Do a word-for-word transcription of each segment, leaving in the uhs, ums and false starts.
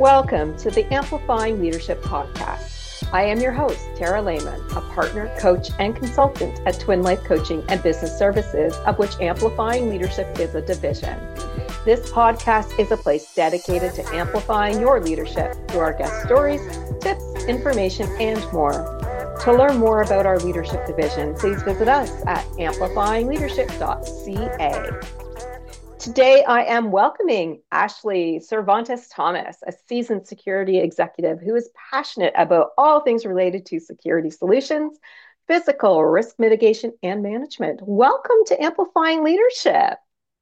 Welcome to the Amplifying Leadership Podcast. I am your host, Tara Lehman, a partner, coach, and consultant at Twin Life Coaching and Business Services, of which Amplifying Leadership is a division. This podcast is a place dedicated to amplifying your leadership through our guest stories, tips, information, and more. To learn more about our leadership division, please visit us at amplifying leadership dot c a. Today, I am welcoming Ashley Cervantes Thomas, a seasoned security executive who is passionate about all things related to security solutions, physical risk mitigation, and management. Welcome to Amplifying Leadership.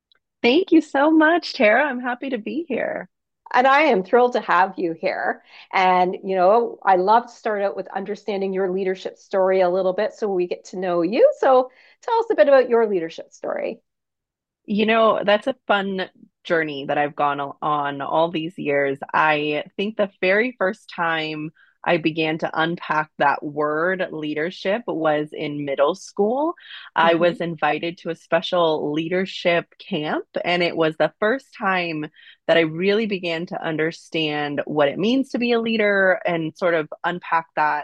Thank you so much, Tara. I'm happy to be here. And I am thrilled to have you here. And, you know, I love to start out with understanding your leadership story a little bit so we get to know you. So tell us a bit about your leadership story. You know, that's a fun journey that I've gone on all these years. I think the very first time I began to unpack that word leadership was in middle school. I was Mhm. invited to a special leadership camp, and it was the first time that I really began to understand what it means to be a leader and sort of unpack that.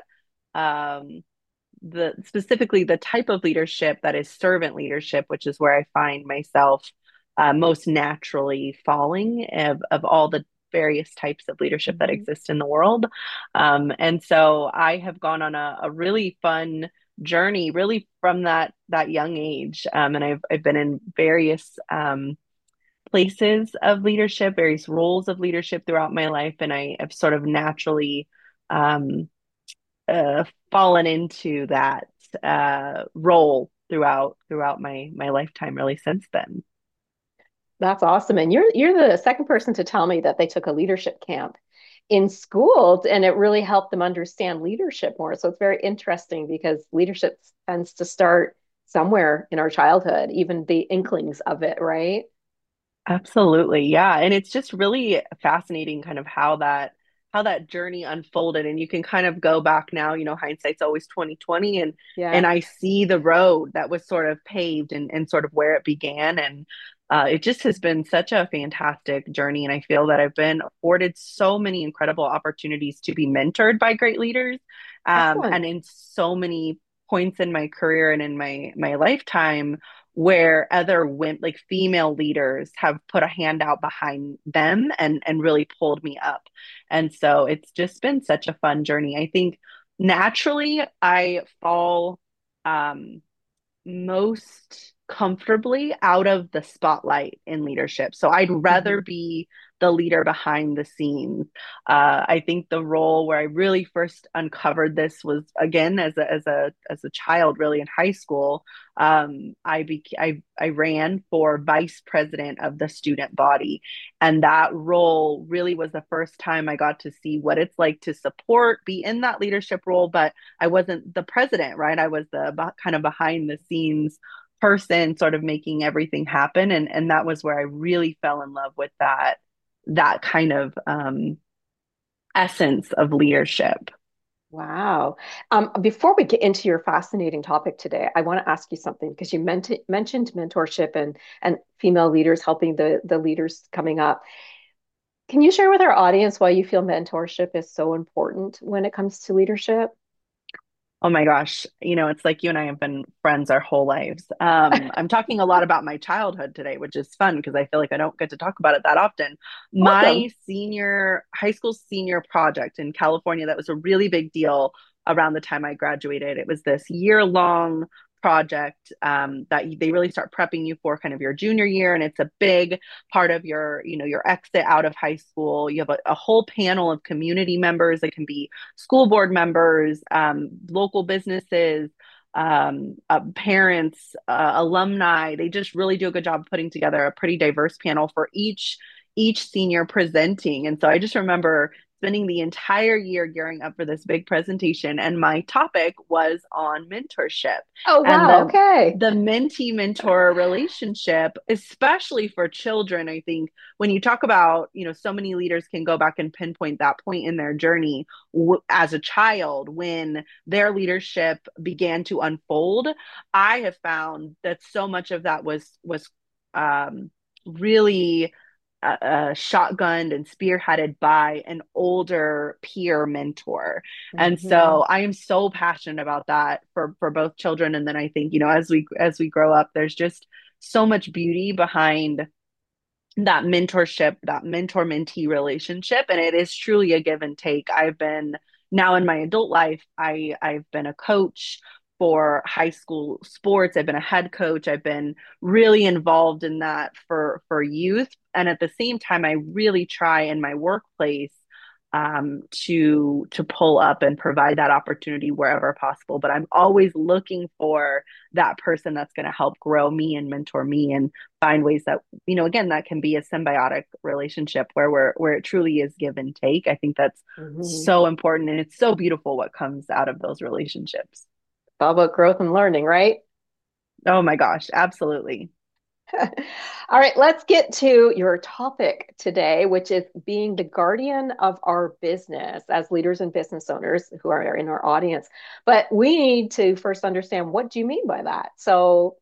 Um, the specifically the type of leadership that is servant leadership, which is where I find myself uh, most naturally falling of, of all the various types of leadership that Mhm. exist in the world. Um, and so I have gone on a, a really fun journey, really from that that young age. Um, and I've I've been in various um, places of leadership, various roles of leadership throughout my life, and I have sort of naturally um, uh, fallen into that uh, role throughout throughout my my lifetime, really since then. That's awesome. And you're you're the second person to tell me that they took a leadership camp in school and it really helped them understand leadership more. So it's very interesting because leadership tends to start somewhere in our childhood, even the inklings of it, right? Absolutely. Yeah. And it's just really fascinating kind of how that how that journey unfolded. And you can kind of go back now, you know, hindsight's always twenty twenty, and and Yeah. I see the road that was sort of paved and, and sort of where it began. And uh, it just has been such a fantastic journey. And I feel that I've been afforded so many incredible opportunities to be mentored by great leaders. Um, Excellent. and in so many points in my career and in my my lifetime where other women, like female leaders, have put a hand out behind them and and really pulled me up. And so it's just been such a fun journey. I think naturally I fall um most comfortably out of the spotlight in leadership. So I'd rather Mhm. be the leader behind the scenes. Uh, I think the role where I really first uncovered this was again as a as a as a child, really in high school. Um, I be I I ran for vice president of the student body, and that role really was the first time I got to see what it's like to support, be in that leadership role, but I wasn't the president, right? I was the kind of behind the scenes person, sort of making everything happen, and and that was where I really fell in love with that that kind of um, essence of leadership. Wow. Um, before we get into your fascinating topic today, I want to ask you something because you meant mentioned mentorship and and female leaders helping the the leaders coming up. Can you share with our audience why you feel mentorship is so important when it comes to leadership? Oh my gosh, you know, it's like you and I have been friends our whole lives. Um, I'm talking a lot about my childhood today, which is fun because I feel like I don't get to talk about it that often. My Awesome. senior high school senior project in California, that was a really big deal around the time I graduated. It was this year long project um, that they really start prepping you for kind of your junior year, and it's a big part of your, you know, your exit out of high school. You have a, a whole panel of community members that can be school board members, um, local businesses, um, uh, parents, uh, alumni. They just really do a good job of putting together a pretty diverse panel for each each senior presenting. And so I just remember spending the entire year gearing up for this big presentation, and my topic was on mentorship Oh, and wow. the Okay. the mentee mentor relationship, especially for children. I think when you talk about, you know, so many leaders can go back and pinpoint that point in their journey w- as a child when their leadership began to unfold. I have found that so much of that was was um, really uh, uh, shotgunned and spearheaded by an older peer mentor. And Mm-hmm. so I am so passionate about that for for both children. And then I think, you know, as we as we grow up, there's just so much beauty behind that mentorship, that mentor mentee relationship. And it is truly a give and take. I've been now in my adult life, I, I've been a coach for high school sports. I've been a head coach. I've been really involved in that for, for youth. And at the same time, I really try in my workplace um, to to pull up and provide that opportunity wherever possible. But I'm always looking for that person that's going to help grow me and mentor me and find ways that, you know, again, that can be a symbiotic relationship where we're where it truly is give and take. I think that's Mm-hmm. so important, and it's so beautiful what comes out of those relationships. It's all about growth and learning, right? Oh my gosh, absolutely. All right, let's get to your topic today, which is being the guardian of our business as leaders and business owners who are in our audience. But we need to first understand, what do you mean by that? So,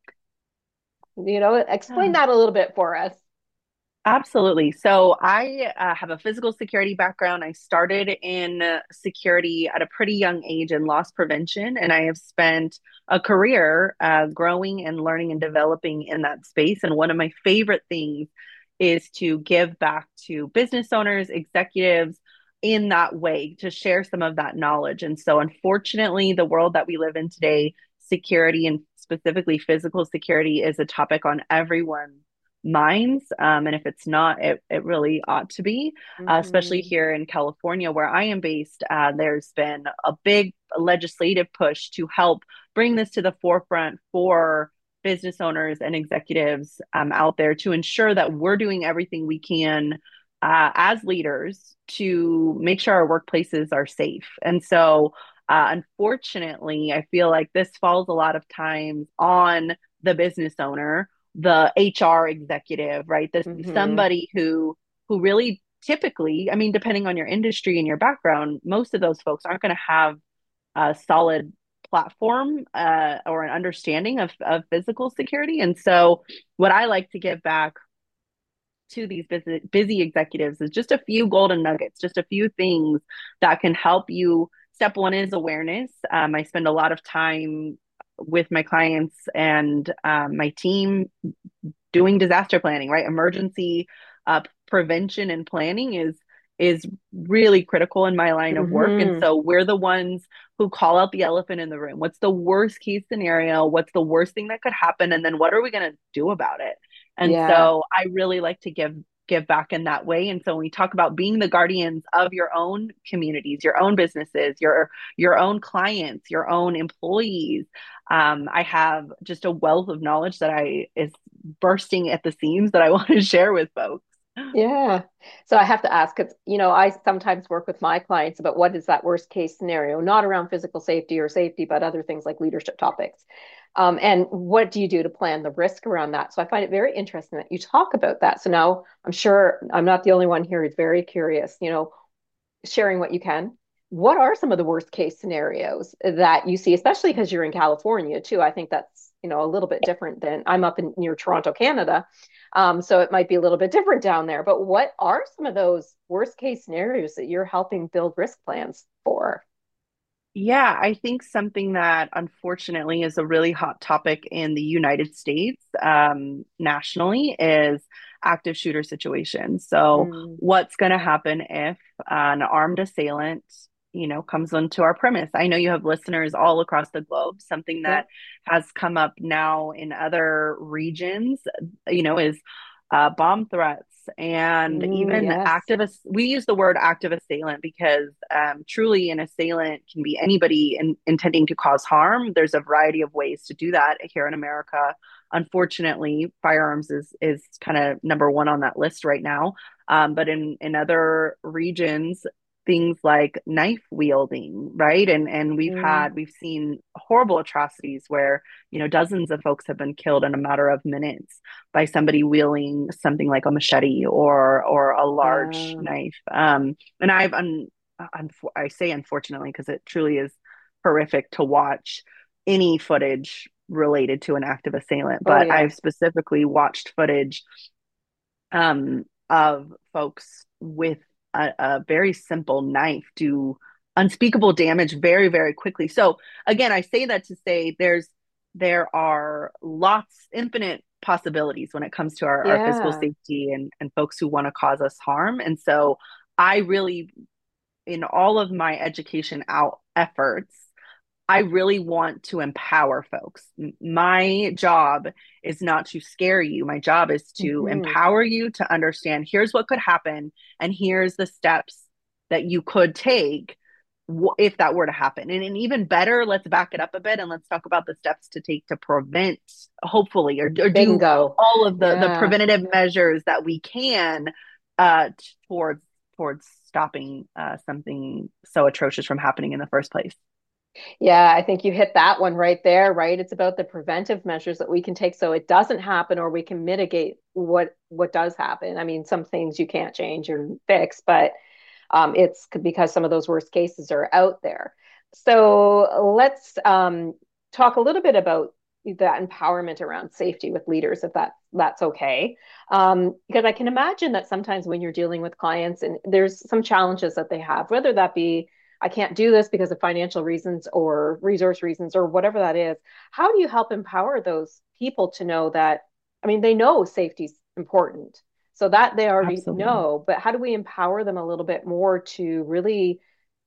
you know, explain Yeah. that a little bit for us. Absolutely. So I uh, have a physical security background. I started in uh, security at a pretty young age in loss prevention, and I have spent a career uh, growing and learning and developing in that space. And one of my favorite things is to give back to business owners, executives in that way to share some of that knowledge. And so, unfortunately, the world that we live in today, security and specifically physical security is a topic on everyone's minds. Um, and if it's not, it, it really ought to be, uh, especially Mm-hmm. here in California, where I am based. Uh, there's been a big legislative push to help bring this to the forefront for business owners and executives um, out there to ensure that we're doing everything we can uh, as leaders to make sure our workplaces are safe. And so, uh, unfortunately, I feel like this falls a lot of times on the business owner, the H R executive, right? This Mm-hmm. somebody who who really typically, I mean, depending on your industry and your background, most of those folks aren't going to have a solid platform uh, or an understanding of, of physical security. And so, what I like to give back to these busy, busy executives is just a few golden nuggets, just a few things that can help you. Step one is awareness. Um, I spend a lot of time with my clients and um, my team doing disaster planning, right? Emergency uh, prevention and planning is is really critical in my line of work. And Mm-hmm. so we're the ones who call out the elephant in the room. What's the worst case scenario? What's the worst thing that could happen? And then what are we going to do about it? And Yeah. so I really like to give give back in that way. And so when we talk about being the guardians of your own communities, your own businesses, your your own clients, your own employees, um, I have just a wealth of knowledge that I is bursting at the seams that I want to share with folks. Yeah. So I have to ask, because, you know, I sometimes work with my clients about what is that worst case scenario, not around physical safety or safety, but other things like leadership topics. Um, and what do you do to plan the risk around that? So I find it very interesting that you talk about that. So now I'm sure I'm not the only one here who's very curious, you know, sharing what you can. What are some of the worst case scenarios that you see, especially because you're in California too? I think that's, you know, a little bit different than I'm up in near Toronto, Canada. Um, so it might be a little bit different down there. But what are some of those worst case scenarios that you're helping build risk plans for? Yeah, I think something that unfortunately is a really hot topic in the United States, um, nationally, is active shooter situations. So, Mm, what's going to happen if an armed assailant, you know, comes onto our premise? I know you have listeners all across the globe. Something yeah. that has come up now in other regions, you know, is uh, bomb threats and Mm, even yes. activists. We use the word active assailant because um, truly an assailant can be anybody in, intending to cause harm. There's a variety of ways to do that here in America. Unfortunately, firearms is is kind of number one on that list right now. Um, but in in other regions, things like knife wielding, right? And and we've Mm, had we've seen horrible atrocities where, you know, dozens of folks have been killed in a matter of minutes by somebody wielding something like a machete or or a large yeah. knife. Um, and I've un, un, I say unfortunately because it truly is horrific to watch any footage related to an active assailant. Oh, But yeah. I've specifically watched footage um, of folks with a, a very simple knife do unspeakable damage very, very quickly. So again, I say that to say there's there are lots, infinite possibilities when it comes to our, our physical Yeah. safety and, and folks who want to cause us harm. And so I really, in all of my education out efforts, I really want to empower folks. My job is not to scare you. My job is to Hmm. empower you to understand here's what could happen and here's the steps that you could take if that were to happen. And, and even better, let's back it up a bit and let's talk about the steps to take to prevent, hopefully, or, or do Bingo. all of the, the Yeah. preventative measures that we can uh, towards towards stopping uh, something so atrocious from happening in the first place. Yeah, I think you hit that one right there, right? It's about the preventive measures that we can take so it doesn't happen or we can mitigate what what does happen. I mean, some things you can't change or fix, but um, it's because some of those worst cases are out there. So let's um, talk a little bit about that empowerment around safety with leaders, if that that's okay. Um, because I can imagine that sometimes when you're dealing with clients and there's some challenges that they have, whether that be I can't do this because of financial reasons or resource reasons or whatever that is. How do you help empower those people to know that? I mean, they know safety is important, so that they already Absolutely. know, but how do we empower them a little bit more to really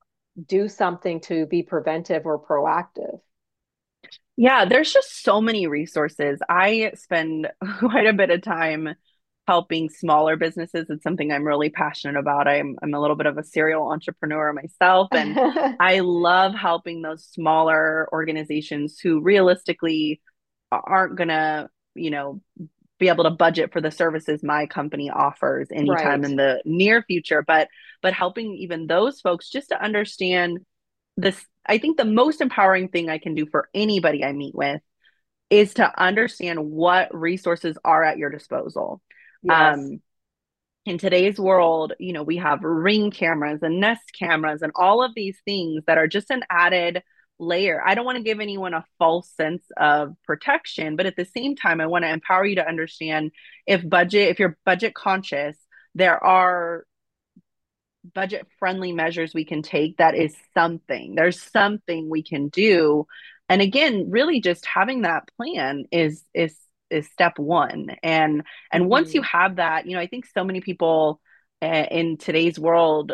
do something to be preventive or proactive? Yeah, there's just so many resources. I spend quite a bit of time helping smaller businesses. It's something I'm really passionate about. I'm I'm a little bit of a serial entrepreneur myself, and I love helping those smaller organizations who realistically aren't gonna, you know, be able to budget for the services my company offers anytime Right. in the near future. But but helping even those folks just to understand this, I think the most empowering thing I can do for anybody I meet with is to understand what resources are at your disposal. Yes. Um, in today's world, you know, we have ring cameras and Nest cameras and all of these things that are just an added layer. I don't want to give anyone a false sense of protection, but at the same time, I want to empower you to understand if budget, if you're budget conscious, there are budget friendly measures we can take. That is something. There's something we can do. And again, really just having that plan is is is step one. And and once you Mm-hmm. have that, you know, I think so many people uh, in today's world,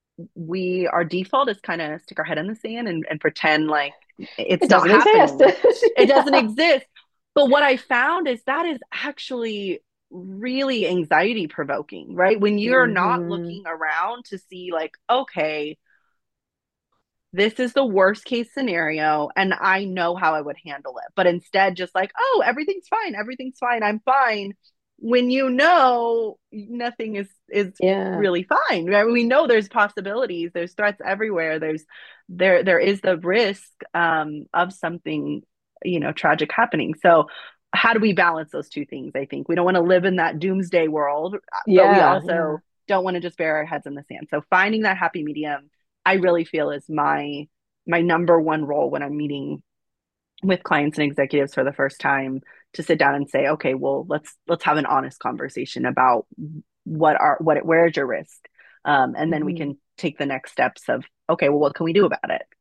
we our default is kind of stick our head in the sand and, and pretend like It it's not doesn't exist. happening. It doesn't Yeah. exist. But what I found is that is actually really anxiety provoking, right? When you're not Hmm. looking around to see, like, okay, this is the worst case scenario and I know how I would handle it. But instead, just like, oh, everything's fine, everything's fine, I'm fine. When you know nothing is is Yeah. really fine, right? We know there's possibilities, there's threats everywhere, there's there there is the risk um, of something, you know, tragic happening. So how do we balance those two things? I think we don't want to live in that doomsday world, but we Yeah. Yeah. also don't want to just bury our heads in the sand. So finding that happy medium, I really feel is my my number one role when I'm meeting with clients and executives for the first time, to sit down and say, okay, well, let's let's have an honest conversation about what are what where's your risk, um, and then we Hmm. can take the next steps of, okay, well, what can we do about it?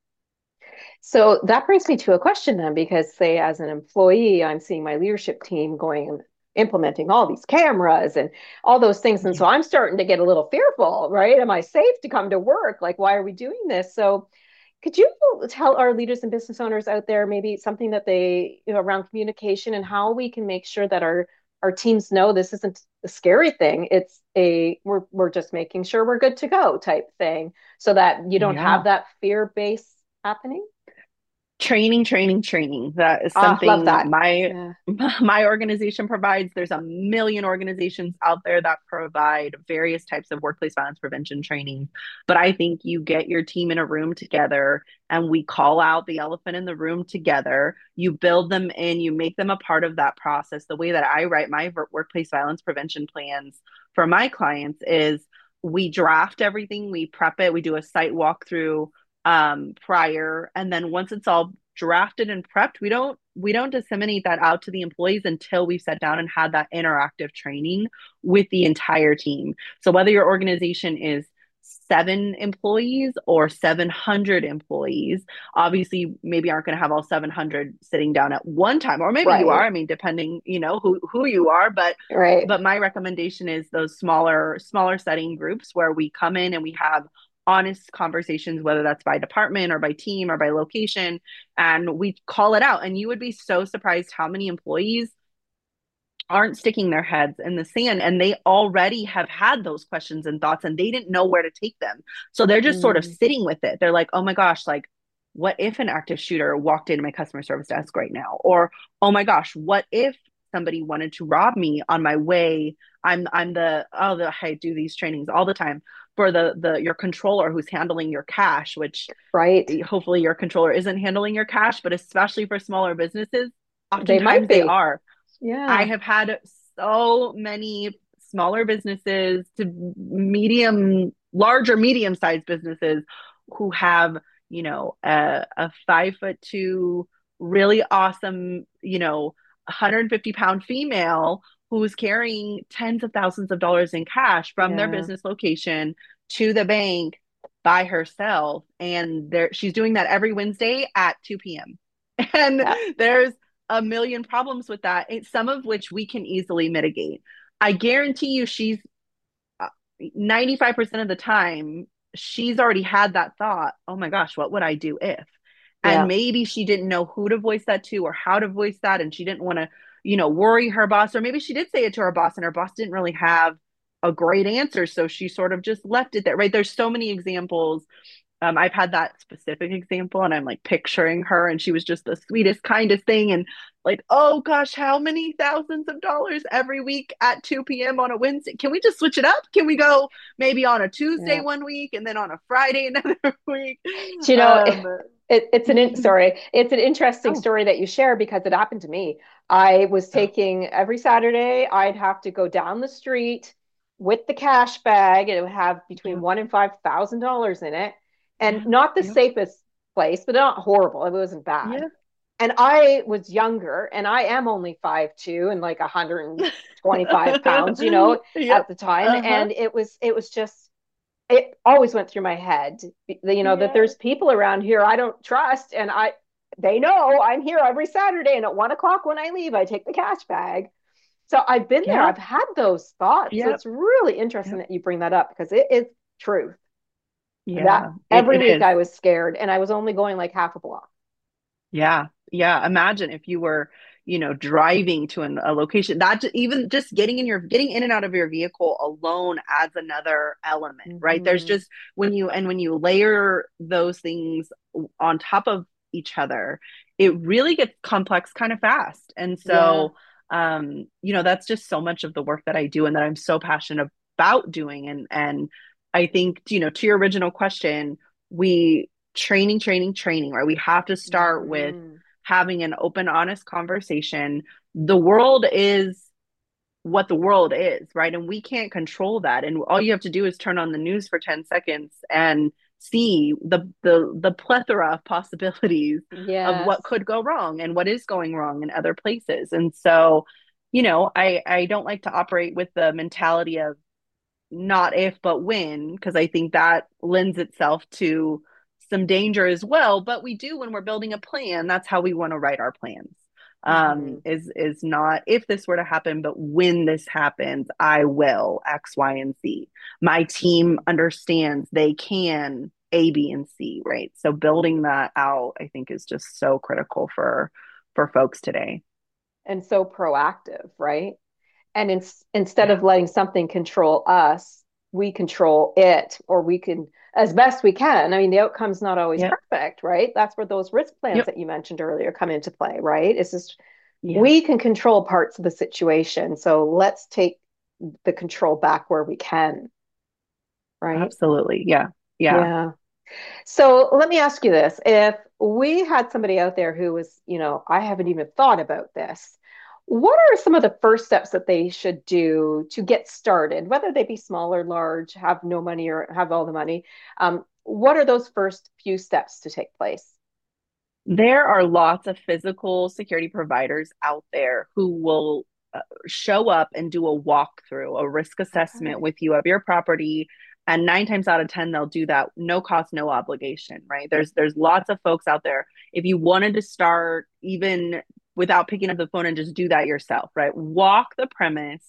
So that brings me to a question then, because say as an employee, I'm seeing my leadership team going and implementing all these cameras and all those things. And Yeah. so I'm starting to get a little fearful, right? Am I safe to come to work? Like, why are we doing this? So could you tell our leaders and business owners out there maybe something that they, you know, around communication and how we can make sure that our our teams know this isn't a scary thing. It's a we're we're just making sure we're good to go type thing so that you don't Yeah. have that fear base happening. Training, training, training. That is Ah, love something that. my Yeah. my organization provides. There's a million organizations out there that provide various types of workplace violence prevention training. But I think you get your team in a room together and we call out the elephant in the room together. You build them in, you make them a part of that process. The way that I write my workplace violence prevention plans for my clients is we draft everything, we prep it, we do a site walkthrough um, prior. And then once it's all drafted and prepped, we don't we don't disseminate that out to the employees until we've sat down and had that interactive training with the entire team. So whether your organization is seven employees or seven hundred employees, obviously maybe aren't going to have all seven hundred sitting down at one time, or maybe you are, Right. I mean, depending, you know, who who you are, but Right. but my recommendation is those smaller smaller setting groups where we come in and we have honest conversations, whether that's by department or by team or by location, and we call it out. And you would be so surprised how many employees aren't sticking their heads in the sand, and they already have had those questions and thoughts and they didn't know where to take them. So they're just sort of Mm. sitting with it. They're like, oh my gosh, like, what if an active shooter walked into my customer service desk right now? Or, oh my gosh, what if somebody wanted to rob me on my way? I'm I'm the oh the I do these trainings all the time for the the your controller who's handling your cash, which Right. hopefully your controller isn't handling your cash, but especially for smaller businesses, They might oftentimes they be. are. I Yeah. have had so many smaller businesses to medium, large or medium sized businesses who have, you know, a, a five foot two, really awesome, you know, one hundred fifty pound female who's carrying tens of thousands of dollars in cash from their Yeah. business location to the bank by herself. And there she's doing that every Wednesday at two p.m. And Yeah. there's a million problems with that, some of which we can easily mitigate. I guarantee you she's uh, ninety-five percent of the time, she's already had that thought, oh my gosh, what would I do if? And Yeah. maybe she didn't know who to voice that to or how to voice that. And she didn't want to, you know, worry her boss. Or maybe she did say it to her boss and her boss didn't really have a great answer. So she sort of just left it there, right? There's so many examples. um, I've had that specific example and I'm like picturing her and she was just the sweetest, kindest thing. And like, oh gosh, how many thousands of dollars every week at two p.m. on a Wednesday? Can we just switch it up? Can we go maybe on a Tuesday Yeah. one week and then on a Friday another week? Do you know, Um, it, it's an in, sorry, it's an interesting oh, story that you share because it happened to me. I was oh, taking every Saturday, I'd have to go down the street with the cash bag. It would have between yep, one and five thousand dollars in it, and yep, not the yep, safest place, but not horrible. It wasn't bad. yep, And I was younger, and I am only five two and like one hundred twenty-five pounds, you know, yep, at the time. uh-huh, And it was it was just it always went through my head, you know, that yeah, there's people around here I don't trust, and I they know I'm here every Saturday, and at one o'clock when I leave, I take the cash bag. So I've been there, yep, I've had those thoughts. So yep, it's really interesting yep, that you bring that up because it is truth. That yeah, it, every it week is. I was scared, and I was only going like half a block. Yeah. Yeah. Imagine if you were, you know, driving to an, a location that even just getting in your getting in and out of your vehicle alone adds another element, right? There's Mm-hmm. just when you and when you layer those things on top of each other, it really gets complex kind of fast. And Yeah. so, um, you know, that's just so much of the work that I do and that I'm so passionate about doing. And and I think, you know, to your original question, we training, training, training, right? We have to start with Mm-hmm. having an open, honest conversation. The world is what the world is, right? And we can't control that. And all you have to do is turn on the news for ten seconds and see the the the plethora of possibilities of Yes. what could go wrong and what is going wrong in other places. And so, you know, I I don't like to operate with the mentality of not if but when, because I think that lends itself to some danger as well. But we do when we're building a plan, that's how we want to write our plans. Um, Mm-hmm. is is not if this were to happen, but when this happens, I will X, Y, and Z. My team Mm-hmm. understands they can A, B, and C, right? So building that out, I think, is just so critical for for folks today. And so proactive, right? And in, instead Yeah. of letting something control us, we control it, or we can, as best we can. I mean, the outcome's not always Yep. perfect, right? That's where those risk plans Yep. that you mentioned earlier come into play, right? It's just Yeah. we can control parts of the situation. So let's take the control back where we can, right? Absolutely. Yeah. Yeah. Yeah. So let me ask you this. If we had somebody out there who was, you know, I haven't even thought about this, what are some of the first steps that they should do to get started, whether they be small or large, have no money or have all the money? Um, what are those first few steps to take place? There are lots of physical security providers out there who will uh, show up and do a walkthrough, a risk assessment Okay. with you of your property. And nine times out of ten, they'll do that no cost, no obligation, right? There's there's lots of folks out there. If you wanted to start even without picking up the phone and just do that yourself, right? Walk the premise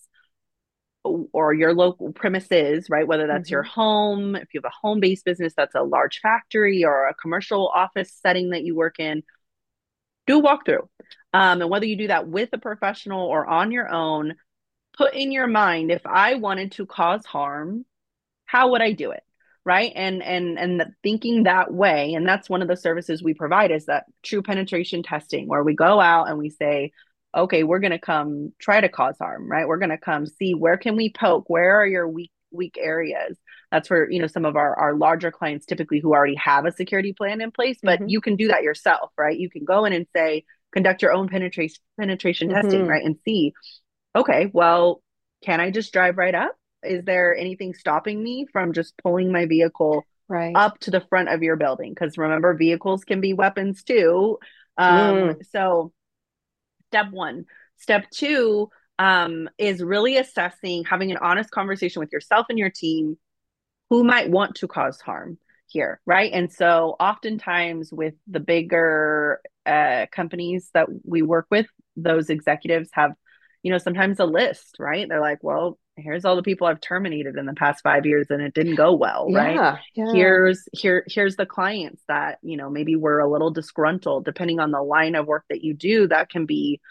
or your local premises, right? Whether that's your Hmm. home, if you have a home based business that's a large factory or a commercial office setting that you work in, do a walkthrough. Um, and whether you do that with a professional or on your own, put in your mind, if I wanted to cause harm, how would I do it? Right. And and and thinking that way, and that's one of the services we provide is that true penetration testing, where we go out and we say, okay, we're going to come try to cause harm, right? We're going to come see, where can we poke? Where are your weak weak areas? That's for, you know, some of our, our larger clients typically who already have a security plan in place, but Hmm. you can do that yourself, right? You can go in and say, conduct your own penetration penetration testing, Hmm. right? And see, okay, well, can I just drive right up? Is there anything stopping me from just pulling my vehicle Right. up to the front of your building? Because remember, vehicles can be weapons too. Um, Mm. so, step one. Step two um, is really assessing, having an honest conversation with yourself and your team who might want to cause harm here, right? And so, oftentimes, with the bigger uh, companies that we work with, those executives have, you know, sometimes a list, right? They're like, well, here's all the people I've terminated in the past five years and it didn't go well, right? Yeah. Yeah. Here's here here's the clients that, you know, maybe we're a little disgruntled. Depending on the line of work that you do, that can be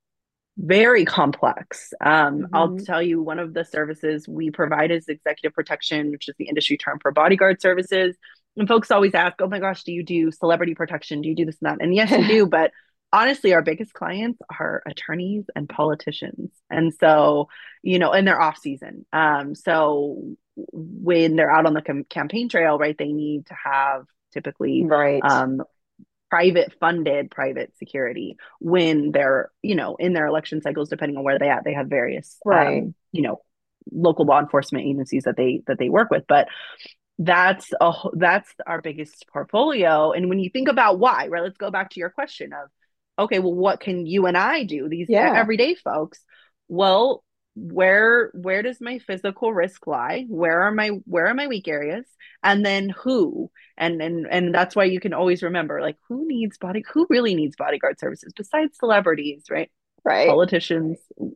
very complex. Um, I'll Hmm. tell you, one of the services we provide is executive protection, which is the industry term for bodyguard services. And folks always ask, oh my gosh, do you do celebrity protection? Do you do this and that? And yes, we do. But honestly, our biggest clients are attorneys and politicians. And so, you know, and they're off season. Um, so when they're out on the com- campaign trail, right, they need to have typically Right. um, private funded private security when they're, you know, in their election cycles. Depending on where they at, they have various Right. um you know, local law enforcement agencies that they that they work with. But that's a that's our biggest portfolio. And when you think about why, right, let's go back to your question of, okay, well, what can you and I do, these Yeah. everyday folks? Well, where where does my physical risk lie? Where are my where are my weak areas? And then who? And and and that's why you can always remember, like, who needs body who really needs bodyguard services besides celebrities, right? Right. Politicians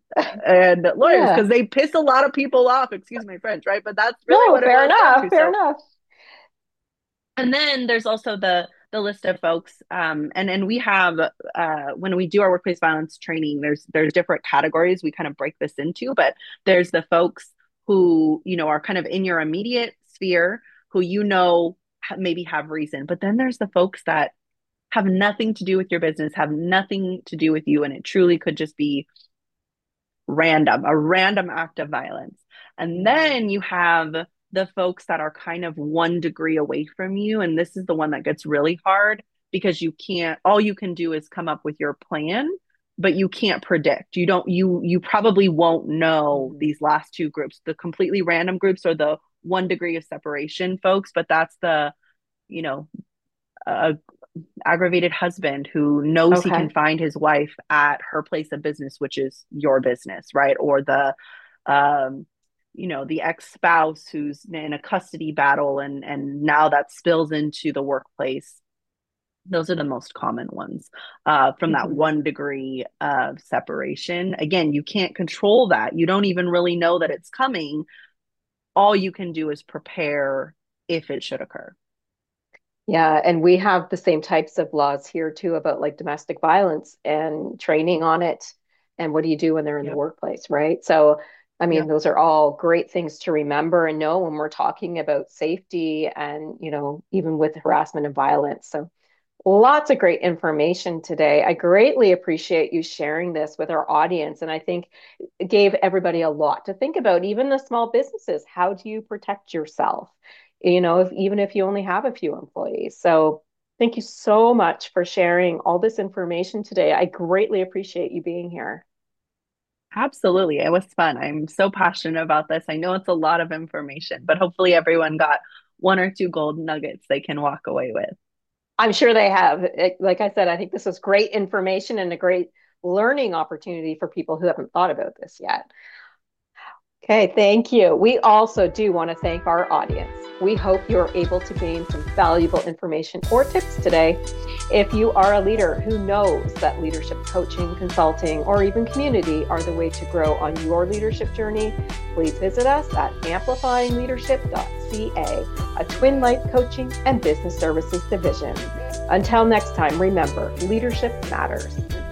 and lawyers, Yeah. because they piss a lot of people off, excuse my French, right? But that's really No, what it fair boils down enough. to. Fair So, enough. and then there's also the the list of folks, um, and and we have uh, when we do our workplace violence training, there's there's different categories we kind of break this into. But there's the folks who, you know, are kind of in your immediate sphere, who, you know, maybe have reason. But then there's the folks that have nothing to do with your business, have nothing to do with you, and it truly could just be random, a random act of violence. And Mhm. then you have the folks that are kind of one degree away from you. And this is the one that gets really hard, because you can't, all you can do is come up with your plan, but you can't predict. You don't, you, you probably won't know Mhm. these last two groups, the completely random groups or the one degree of separation folks. But that's the, you know, a aggravated husband who knows he can Okay. find his wife at her place of business, which is your business, right? Or the, um, you know, the ex-spouse who's in a custody battle, and and now that spills into the workplace. Those are the most common ones, uh, from that Mhm. one degree of separation. Again, you can't control that. You don't even really know that it's coming. All you can do is prepare if it should occur. Yeah, and we have the same types of laws here too about like domestic violence and training on it. And what do you do when they're in the Yep. workplace, right? So, I mean, Yep. those are all great things to remember and know when we're talking about safety and, you know, even with harassment and violence. So, lots of great information today. I greatly appreciate you sharing this with our audience. And I think it gave everybody a lot to think about, even the small businesses. How do you protect yourself? You know, if, even if you only have a few employees. So thank you so much for sharing all this information today. I greatly appreciate you being here. Absolutely. It was fun. I'm so passionate about this. I know it's a lot of information, but hopefully everyone got one or two gold nuggets they can walk away with. I'm sure they have. It, like I said, I think this was great information and a great learning opportunity for people who haven't thought about this yet. Okay, thank you. We also do want to thank our audience. We hope you're able to gain some valuable information or tips today. If you are a leader who knows that leadership coaching, consulting, or even community are the way to grow on your leadership journey, please visit us at amplifying leadership dot c a, a Twin Life coaching and business services division. Until next time, remember, leadership matters.